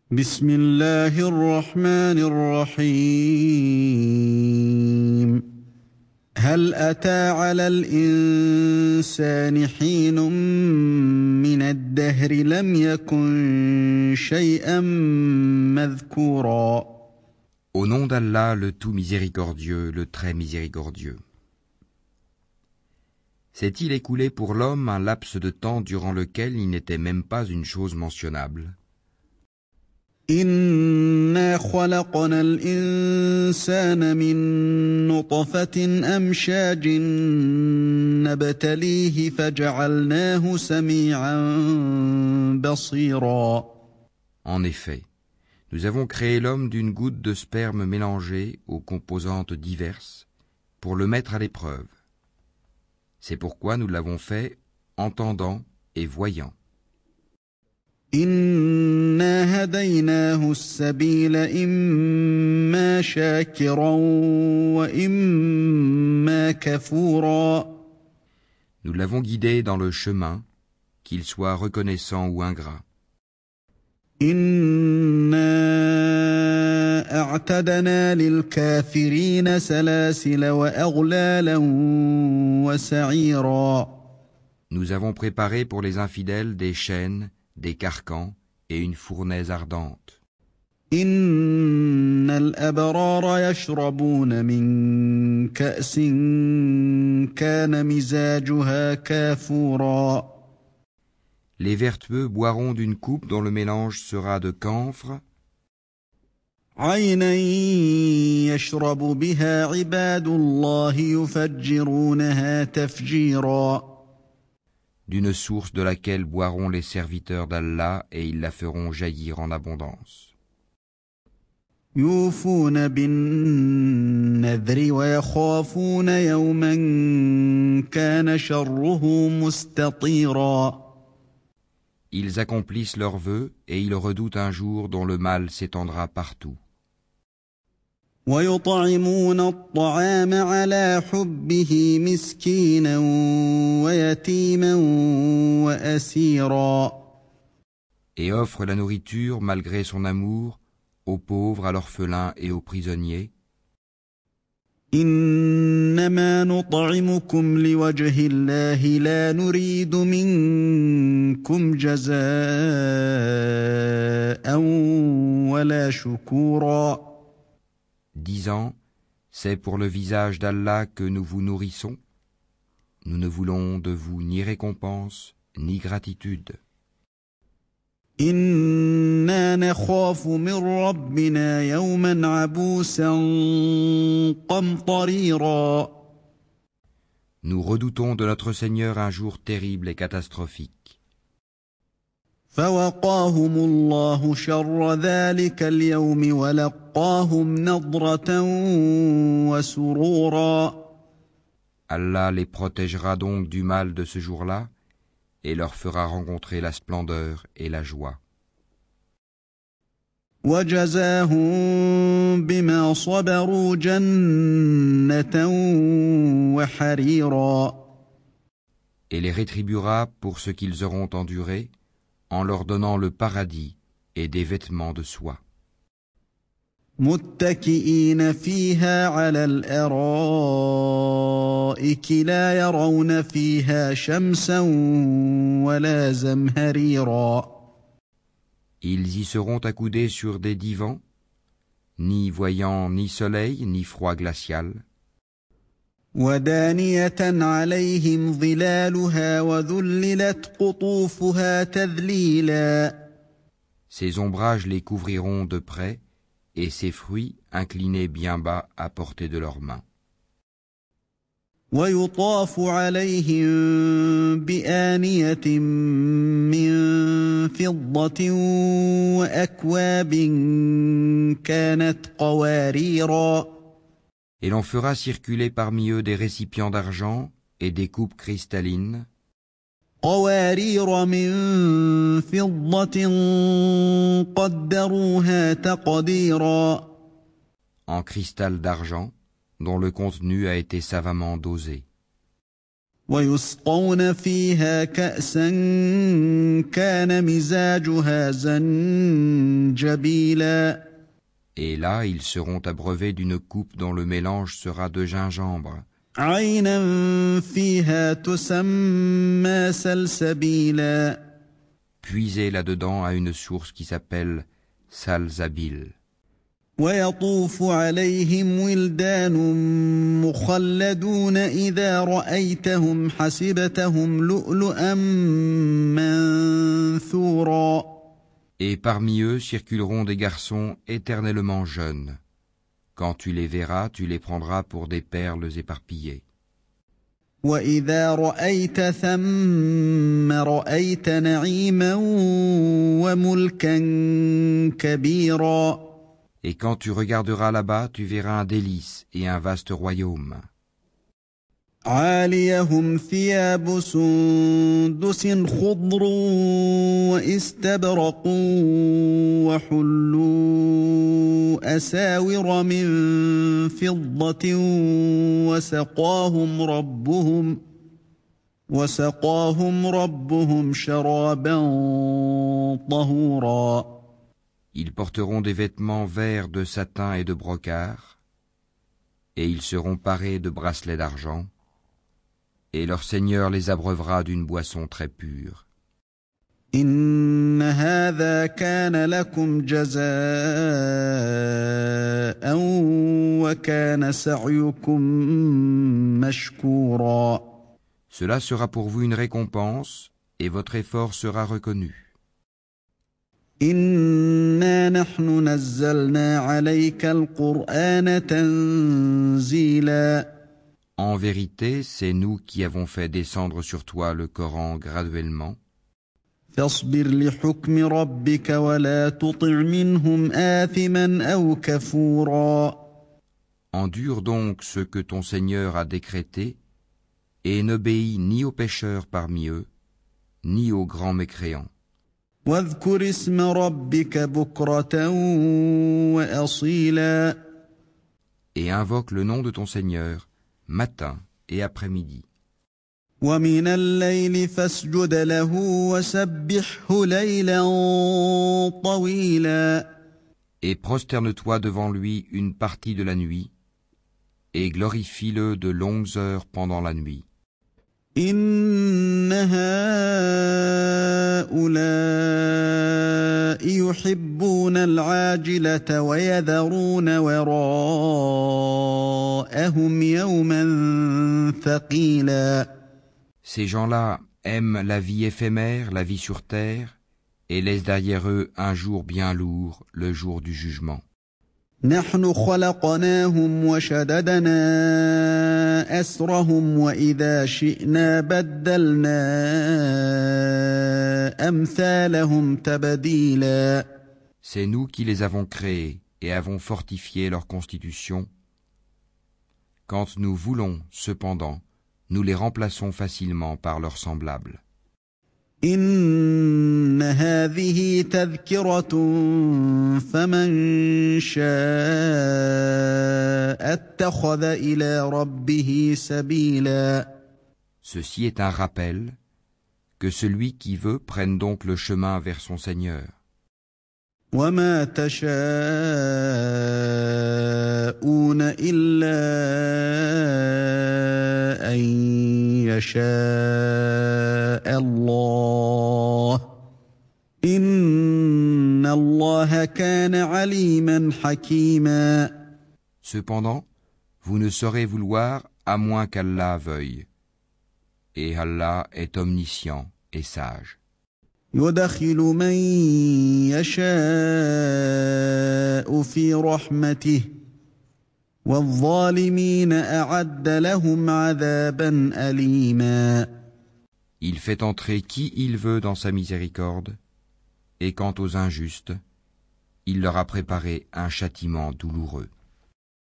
بسم الله الرحمن الرحيم هل أتى على الإنسان حين من الدهر لم يكن شيئا مذكورا Au nom d'Allah, le tout miséricordieux, le très miséricordieux. S'est-il écoulé pour l'homme un laps de temps durant lequel il n'était même pas une chose mentionnable? إنا خلقنا الإنسان من نطفة أمشاج نبتليه فجعلناه سميعا بصيرا. En effet, nous avons créé l'homme d'une goutte de sperme mélangée aux composantes diverses pour le mettre à l'épreuve. C'est pourquoi nous l'avons fait entendant et voyant. إنا هديناه السبيل إما شاكرا وإما كفورا. Nous l'avons guidé dans le chemin, qu'il soit reconnaissant ou ingrat. إنا أعتدنا للكافرين سلاسل وأغلالا وسعيرا. Nous avons préparé pour les infidèles des chaînes, des carcans et une fournaise ardente. إن الأبرار يشربون من كأس كان مزاجها كافورا. Les vertueux boiront d'une coupe dont le mélange sera de camphre, عينا يشرب بها عباد الله يفجرونها تفجيرا. d'une source de laquelle boiront les serviteurs d'Allah et ils la feront jaillir en abondance. يوفون بالنذر ويخافون يوما كان شره مستطيرا. Ils accomplissent leurs vœux et ils redoutent un jour dont le mal s'étendra partout. ويطعمون الطعام على حبه مسكينا ويتيما وأسيرا. Et offrent la nourriture malgré son amour aux pauvres, à l'orphelin et aux prisonniers. إنما نطعمكم لوجه الله لا نريد منكم جزاء ولا شكورا. Disant, c'est pour le visage d'Allah que nous vous nourrissons. Nous ne voulons de vous ni récompense, ni gratitude. إنا نخاف من ربنا يوما عبوسا قمطريرا. Nous redoutons de notre Seigneur un jour terrible et catastrophique. فوقاهم الله شر ذلك اليوم ولقاهم نضرة وسرورا. Allah les protégera donc du mal de ce jour-là et leur fera rencontrer la splendeur et la joie. وجزاهم بما صبروا جنة وحريرا. Et les rétribuera pour ce qu'ils auront enduré en leur donnant le paradis et des vêtements de soie. متكئين فيها على الأرائك لا يرون فيها شمسا ولا زمهريرا. Ils y seront accoudés sur des divans, ni voyant ni soleil ni froid glacial. ودانية عليهم ظلالها وذللت قطوفها تذليلا. Ces ombrages les couvriront de près, et ses fruits inclinés bien bas à portée de leurs mains. ويطاف عليهم بآنية من فضة وأكواب كانت قواريرا. Et l'on fera circuler parmi eux des récipients d'argent et des coupes cristallines, قوارير من فضة قدروها تقديرا. en cristal d'argent, dont le contenu a été savamment dosé. ويسقون فيها كأسا كان مزاجها زنجبيلا Et là, ils seront abreuvés d'une coupe dont le mélange sera de gingembre. عينا فيها تسمى سلسبيلا Puisez là-dedans à une source qui s'appelle Salsabil. ويطوف عليهم ولدان مخلدون إذا رأيتهم حسبتهم لؤلؤا منثورا Et parmi eux circuleront des garçons éternellement jeunes. Quand tu les verras, tu les prendras pour des perles éparpillées. وإذا رأيت ثم رأيت نعيما وملكا كبيرا Et quand tu regarderas là-bas, tu verras un délice et un vaste royaume. عاليهم ثياب سندس خضر واستبرق وحلوا أساور من فضة وسقاهم ربهم شرابا طهورا Ils porteront des vêtements verts de satin et de brocart, et ils seront parés de bracelets d'argent, et leur Seigneur les abreuvera d'une boisson très pure. إن هذا كان لكم جزاء وكان سعيكم مشكورا Cela sera pour vous une récompense, et votre effort sera reconnu. إنا نحن نزلنا عليك القرآن تنزيلا En vérité, c'est nous qui avons fait descendre sur toi le Coran graduellement. فاصبر لحكم ربك ولا تطع منهم آثما أو كفورا Endure donc ce que ton Seigneur a décrété, et n'obéis ni aux pécheurs parmi eux, ni aux grands mécréants. واذكر اسم ربك بكرة وأصيلا Et invoque le nom de ton Seigneur, matin et après-midi. ومن الليل فاسجد له وسبحه ليلا طويلا Et prosterne-toi devant lui une partie de la nuit, et glorifie-le de longues heures pendant la nuit. إن هؤلاء يحبون العاجلة ويذرون وراءهم يوما ثقيلا Ces gens-là aiment la vie éphémère, la vie sur terre, et laissent derrière eux un jour bien lourd, le jour du jugement. نحن خلقناهم وشددنا أسرهم وإذا شئنا بدلنا أمثالهم تبديلا C'est nous qui les avons créés et avons fortifié leur constitution. Quand nous voulons, cependant, nous les remplaçons facilement par leurs semblables. إن هذه تذكرة فمن شاء اتخذ إلى ربه سبيلا Ceci est un rappel, que celui qui veut prenne donc le chemin vers son Seigneur. وما تشاءون إلا أن يشاء الله إن الله كان عليما حكيما Cependant, vous ne saurez vouloir à moins qu'Allah veuille. Et Allah est omniscient et sage. يدخل من يشاء في رحمته والظالمين أعد لهم عذابا أليما Il fait entrer qui il veut dans sa miséricorde, et quant aux injustes, il leur a préparé un châtiment douloureux.